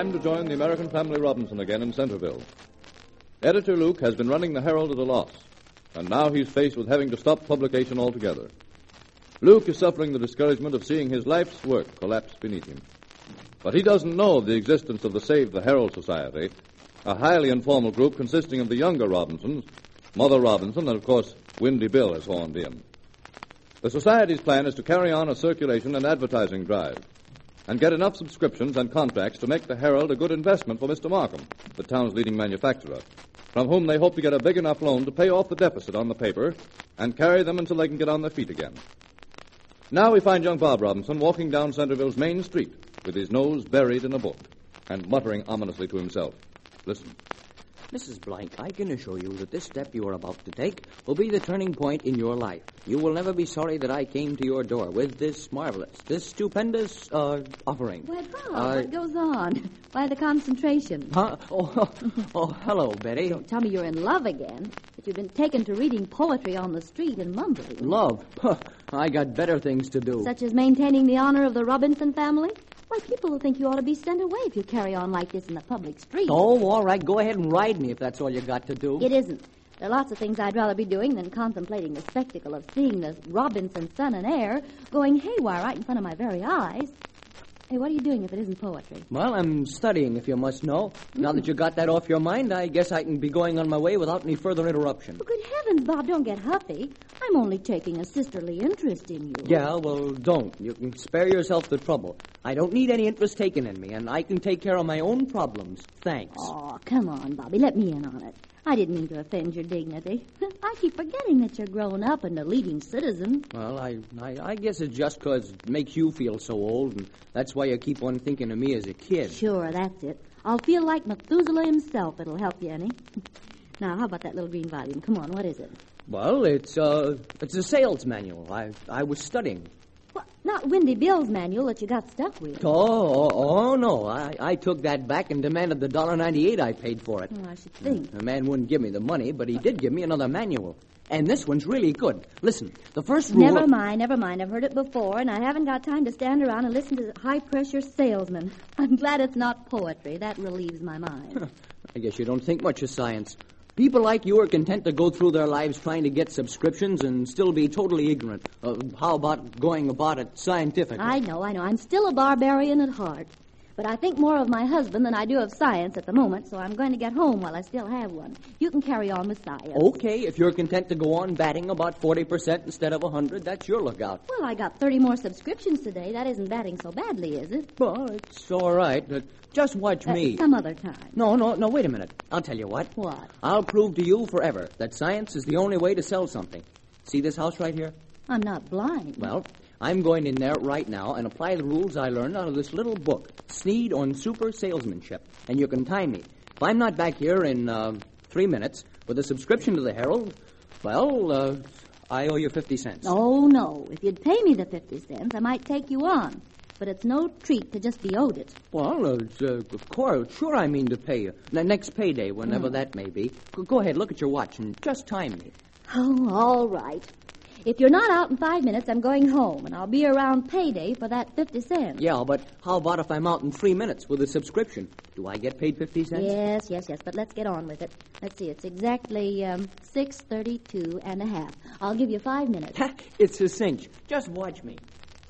time to join the American Family Robinson again in Centerville. Editor Luke has been running the Herald at a loss, and now he's faced with having to stop publication altogether. Luke is suffering the discouragement of seeing his life's work collapse beneath him. But he doesn't know of the existence of the Save the Herald Society, a highly informal group consisting of the younger Robinsons, Mother Robinson, and, of course, Windy Bill has horned in. The Society's plan is to carry on a circulation and advertising drive and get enough subscriptions and contracts to make the Herald a good investment for Mr. Markham, the town's leading manufacturer, from whom they hope to get a big enough loan to pay off the deficit on the paper and carry them until they can get on their feet again. Now we find young Bob Robinson walking down Centerville's main street with his nose buried in a book and muttering ominously to himself. Listen. Mrs. Blank, I can assure you that this step you are about to take will be the turning point in your life. You will never be sorry that I came to your door with this marvelous, this stupendous, offering. Why, Bob, what goes on? Why the concentration? Huh? Oh, hello, Betty. Don't tell me you're in love again, that you've been taken to reading poetry on the street and mumbling. Love? I got better things to do. Such as maintaining the honor of the Robinson family? Why, people will think you ought to be sent away if you carry on like this in the public street. Oh, all right. Go ahead and ride me if that's all you got to do. It isn't. There are lots of things I'd rather be doing than contemplating the spectacle of seeing the Robinson son and heir going haywire right in front of my very eyes. Hey, what are you doing if it isn't poetry? Well, I'm studying, if you must know. Now that you got that off your mind, I guess I can be going on my way without any further interruption. Oh, good heavens, Bob, don't get huffy. I'm only taking a sisterly interest in you. Yeah, well, don't. You can spare yourself the trouble. I don't need any interest taken in me, and I can take care of my own problems. Thanks. Oh, come on, Bobby. Let me in on it. I didn't mean to offend your dignity. I keep forgetting that you're grown up and a leading citizen. Well, I guess it's just 'cause it makes you feel so old, and that's why you keep on thinking of me as a kid. Sure, that's it. I'll feel like Methuselah himself. It'll help you any. Now, how about that little green volume? Come on, what is it? Well, it's a sales manual. I was studying. What? Not Windy Bill's manual that you got stuck with. Oh, no. I took that back and demanded the $1.98 I paid for it. Oh, I should think. The man wouldn't give me the money, but he did give me another manual. And this one's really good. Listen, the first rule... Never mind. I've heard it before, and I haven't got time to stand around and listen to high-pressure salesmen. I'm glad it's not poetry. That relieves my mind. I guess you don't think much of science. People like you are content to go through their lives trying to get subscriptions and still be totally ignorant. How about going about it scientifically? I know. I'm still a barbarian at heart. But I think more of my husband than I do of science at the moment, so I'm going to get home while I still have one. You can carry on with science. Okay, if you're content to go on batting about 40% instead of 100, that's your lookout. Well, I got 30 more subscriptions today. That isn't batting so badly, is it? Well, it's all right. Just watch me. Some other time. No, wait a minute. I'll tell you what. What? I'll prove to you forever that science is the only way to sell something. See this house right here? I'm not blind. Well, I'm going in there right now and apply the rules I learned out of this little book, Sneed on Super Salesmanship. And you can time me. If I'm not back here in 3 minutes with a subscription to the Herald, well, I owe you 50 cents. Oh, no. If you'd pay me the 50 cents, I might take you on. But it's no treat to just be owed it. Well, of course. Sure, I mean to pay you. Next payday, whenever that may be. Go ahead, look at your watch and just time me. Oh, all right. If you're not out in 5 minutes, I'm going home, and I'll be around payday for that 50 cents. Yeah, but how about if I'm out in 3 minutes with a subscription? Do I get paid 50 cents? Yes, but let's get on with it. Let's see, it's exactly 6:32 and a half. I'll give you 5 minutes. It's a cinch. Just watch me.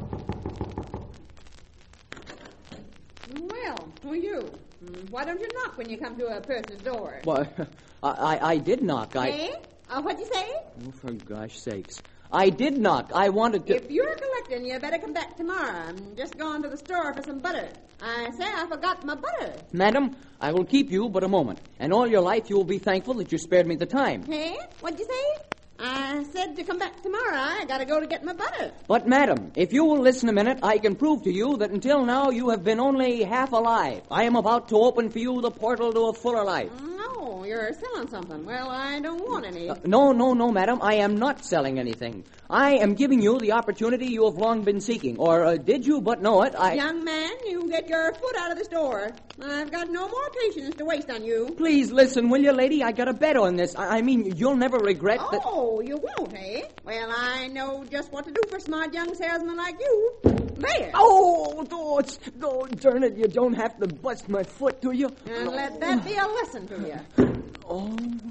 Well, who are you? Why don't you knock when you come to a person's door? Well, I did knock. Eh? What'd you say? Oh, for gosh sakes. I did knock. I wanted to... If you're collecting, you better come back tomorrow. I'm just going to the store for some butter. I say I forgot my butter. Madam, I will keep you but a moment. And all your life you will be thankful that you spared me the time. Hey? What'd you say? I said to come back tomorrow. I gotta go to get my butter. But, madam, if you will listen a minute, I can prove to you that until now you have been only half alive. I am about to open for you the portal to a fuller life. No, you're selling something. Well, I don't want any. No, madam. I am not selling anything. I am giving you the opportunity you have long been seeking. Or did you but know it? Young man, you get your foot out of this door. I've got no more patience to waste on you. Please listen, will you, lady? I got a bet on this. I mean, you'll never regret that... Oh, you won't, eh? Well, I know just what to do for a smart young salesman like you. There. Oh, darn it. You don't have to bust my foot, do you? And let that be a lesson to you. Oh,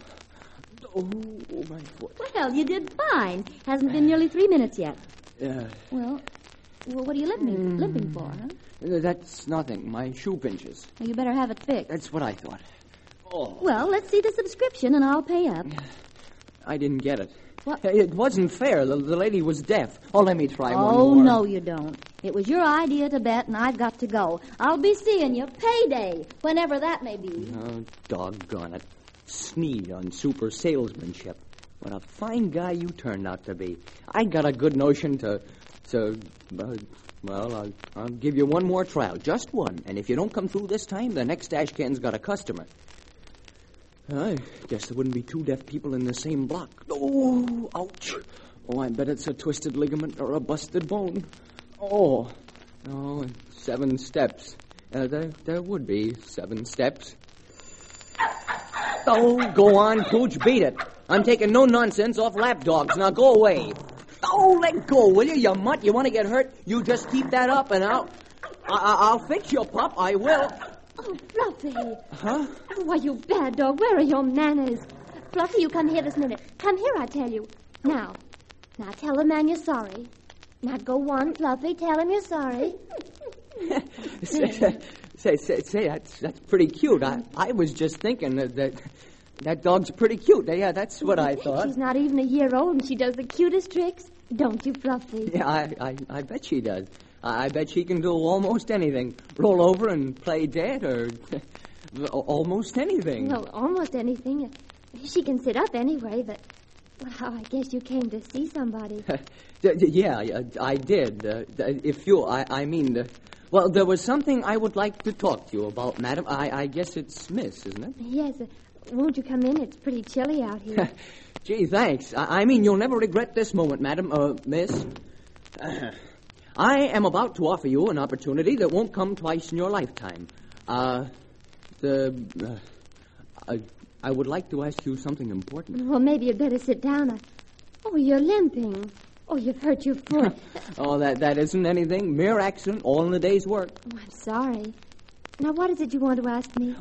my foot. Well, you did fine. Hasn't been nearly 3 minutes yet. Well, what are you limping for, huh? That's nothing. My shoe pinches. Well, you better have it fixed. That's what I thought. Oh. Well, let's see the subscription, and I'll pay up. I didn't get it. What? It wasn't fair. The lady was deaf. Oh, let me try one more. Oh, no, you don't. It was your idea to bet, and I've got to go. I'll be seeing you payday, whenever that may be. Oh, doggone it. Sneed on super salesmanship. What a fine guy you turned out to be. I got a good notion I'll give you one more trial. Just one. And if you don't come through this time, the next Ashcan's got a customer. I guess there wouldn't be 2 deaf people in the same block. Oh, ouch. Oh, I bet it's a twisted ligament or a busted bone. Oh, 7 steps. There would be 7 steps. Oh, go on, Pooch, beat it. I'm taking no nonsense off lapdogs. Now go away. Oh, let go, will you, you mutt? You want to get hurt? You just keep that up and I'll fix your pup. I will. Oh, Fluffy. Huh? Oh, why, you bad dog. Where are your manners? Fluffy, you come here this minute. Come here, I tell you. Now tell the man you're sorry. Now go on, Fluffy. Tell him you're sorry. Say, that's pretty cute. I was just thinking that dog's pretty cute. Yeah, that's what I thought. She's not even a year old, and she does the cutest tricks. Don't you, Fluffy? Yeah, I bet she does. I bet she can do almost anything. Roll over and play dead, or almost anything. Well, almost anything. She can sit up anyway, but... Well, I guess you came to see somebody. Yeah, I did. Well, there was something I would like to talk to you about, madam. I guess it's Miss, isn't it? Yes. Won't you come in? It's pretty chilly out here. Gee, thanks. You'll never regret this moment, madam. Miss. I am about to offer you an opportunity that won't come twice in your lifetime. I would like to ask you something important. Well, maybe you'd better sit down. Oh, you're limping. Oh, you've hurt your foot. Oh, that isn't anything. Mere accident, all in a day's work. Oh, I'm sorry. Now, what is it you want to ask me?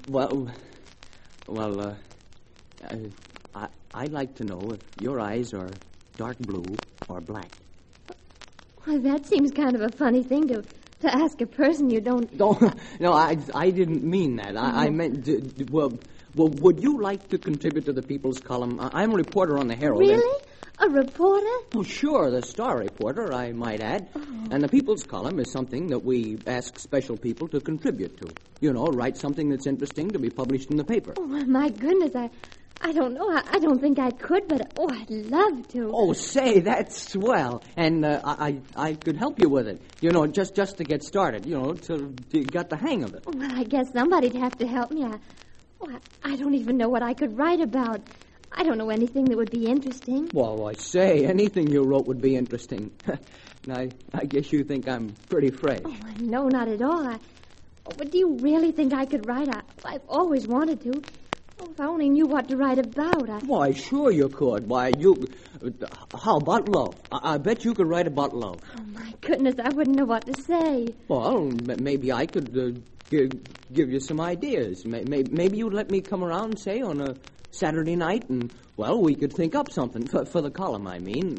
I'd like to know if your eyes are dark blue or black. Well, that seems kind of a funny thing to ask a person you don't... No, I didn't mean that. I meant, would you like to contribute to the People's Column? I'm a reporter on the Herald. Really? A reporter? Oh, sure, the star reporter, I might add. Oh. And the People's Column is something that we ask special people to contribute to. You know, write something that's interesting to be published in the paper. Oh, my goodness, I don't know. I don't think I could, but, I'd love to. Oh, say, that's swell. And I could help you with it. You know, just to get started, you know, to get the hang of it. Well, I guess somebody'd have to help me. I don't even know what I could write about. I don't know anything that would be interesting. Well, I say, anything you wrote would be interesting. I guess you think I'm pretty fresh. Oh, no, not at all. But do you really think I could write? I've always wanted to. Oh, if I only knew what to write about. Why, sure you could. How about love? I bet you could write about love. Oh, my goodness, I wouldn't know what to say. Well, maybe I could give you some ideas. Maybe you'd let me come around, say, on a Saturday night, and, well, we could think up something for the column, I mean.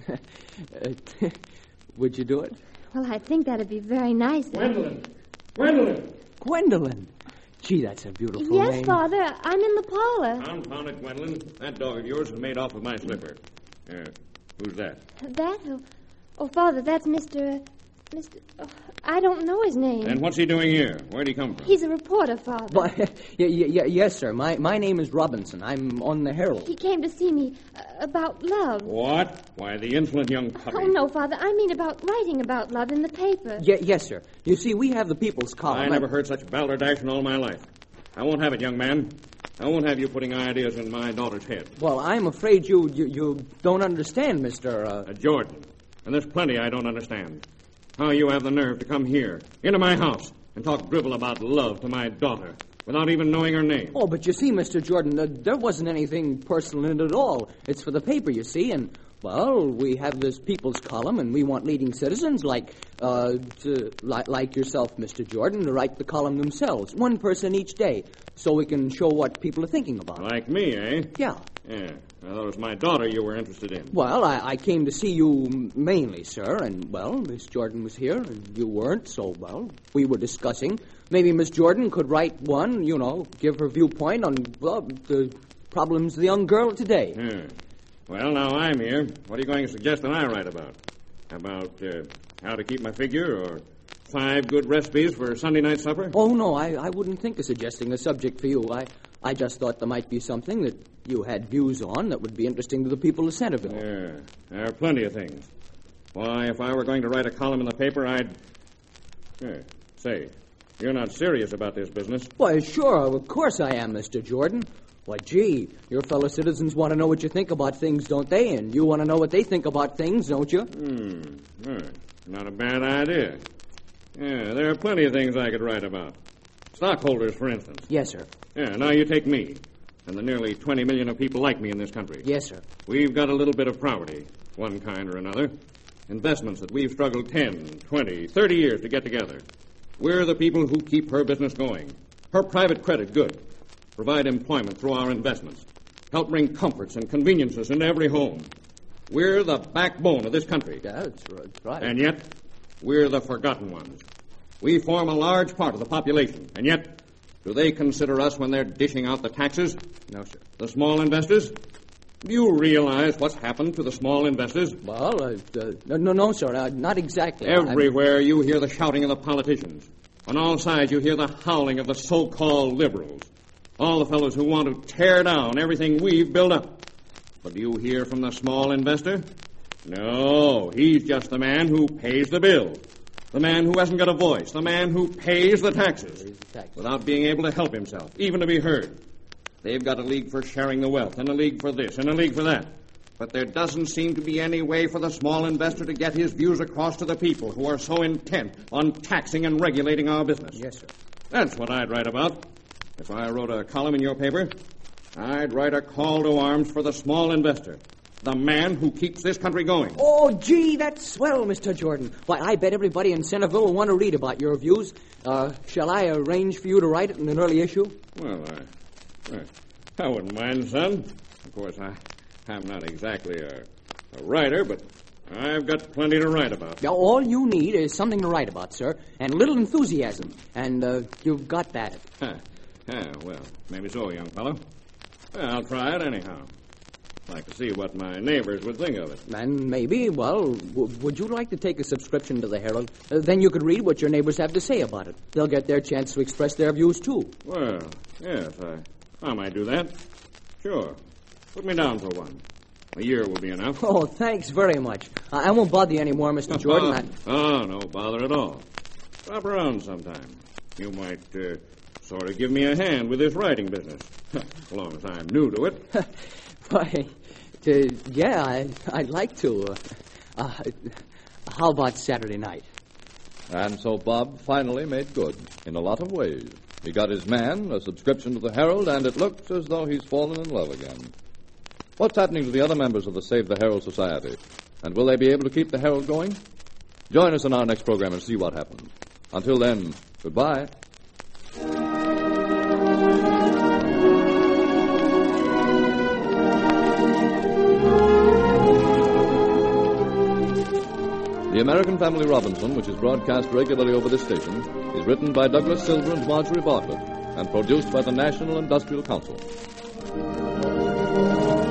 Would you do it? Well, I think that'd be very nice. Gwendolyn! Gee, that's a beautiful name. Yes, Father, I'm in the parlor. Confound it, Gwendolyn. That dog of yours has made off with my slipper. Who's that? That? Oh, Father, that's Mr. I don't know his name. And what's he doing here? Where'd he come from? He's a reporter, Father. Yes, sir. My name is Robinson. I'm on the Herald. He came to see me about love. What? Why, the insolent young puppy. Oh, no, Father. I mean about writing about love in the paper. Yes, sir. You see, we have the People's Column. I never heard such balderdash in all my life. I won't have it, young man. I won't have you putting ideas in my daughter's head. Well, I'm afraid you don't understand, Mr. Jordan. And there's plenty I don't understand. How you have the nerve to come here, into my house, and talk drivel about love to my daughter without even knowing her name. Oh, but you see, Mr. Jordan, there wasn't anything personal in it at all. It's for the paper, you see, and, well, we have this People's column, and we want leading citizens like yourself, Mr. Jordan, to write the column themselves, one person each day, so we can show what people are thinking about. Like me, eh? Yeah. Yeah. I thought it was my daughter you were interested in. Well, I came to see you mainly, sir, and, well, Miss Jordan was here, and you weren't, so, well, we were discussing. Maybe Miss Jordan could write one, give her viewpoint on, well, the problems of the young girl today. Yeah. Well, now I'm here. What are you going to suggest that I write about? About how to keep my figure, or 5 good recipes for Sunday night supper? Oh, no, I wouldn't think of suggesting a subject for you. I just thought there might be something that you had views on that would be interesting to the people of Centerville. Yeah, there are plenty of things. Why, if I were going to write a column in the paper, I'd... Say, you're not serious about this business. Why, sure, of course I am, Mr. Jordan. Why, gee, your fellow citizens want to know what you think about things, don't they? And you want to know what they think about things, don't you? Not a bad idea. Yeah, there are plenty of things I could write about. Stockholders, for instance. Yes, sir. Yeah, now you take me, and the nearly 20 million of people like me in this country. Yes, sir. We've got a little bit of property, one kind or another. Investments that we've struggled 10, 20, 30 years to get together. We're the people who keep her business going. Her private credit good. Provide employment through our investments. Help bring comforts and conveniences into every home. We're the backbone of this country. Yeah, that's right. And yet, we're the forgotten ones. We form a large part of the population, and yet, do they consider us when they're dishing out the taxes? No, sir. The small investors? Do you realize what's happened to the small investors? Well, no, sir, not exactly. Everywhere you hear the shouting of the politicians. On all sides you hear the howling of the so-called liberals. All the fellows who want to tear down everything we've built up. But do you hear from the small investor? No, he's just the man who pays the bill. The man who hasn't got a voice. The man who pays the taxes. Without being able to help himself, even to be heard. They've got a league for sharing the wealth, and a league for this, and a league for that. But there doesn't seem to be any way for the small investor to get his views across to the people who are so intent on taxing and regulating our business. Yes, sir. That's what I'd write about. If I wrote a column in your paper, I'd write a call to arms for the small investor. The man who keeps this country going. Oh, gee, that's swell, Mr. Jordan. Why, I bet everybody in Centerville will want to read about your views. Shall I arrange for you to write it in an early issue? Well, I wouldn't mind, son. Of course, I'm not exactly a writer, but I've got plenty to write about. Now, all you need is something to write about, sir, and a little enthusiasm. And you've got that. Well, maybe so, young fellow. Well, I'll try it anyhow. I'd like to see what my neighbors would think of it. And maybe, well, would you like to take a subscription to the Herald? Then you could read what your neighbors have to say about it. They'll get their chance to express their views, too. Well, yes, I might do that. Sure. Put me down for one. A year will be enough. Oh, thanks very much. I won't bother you anymore, Mr. Jordan. Oh, no bother at all. Stop around sometime. You might sort of give me a hand with this writing business. As long as I'm new to it. Why, yeah, I'd like to. How about Saturday night? And so Bob finally made good in a lot of ways. He got his man, a subscription to the Herald, and it looks as though he's fallen in love again. What's happening to the other members of the Save the Herald Society? And will they be able to keep the Herald going? Join us in our next program and see what happens. Until then, goodbye. The American Family Robinson, which is broadcast regularly over this station, is written by Douglas Silver and Marjorie Bartlett and produced by the National Industrial Council.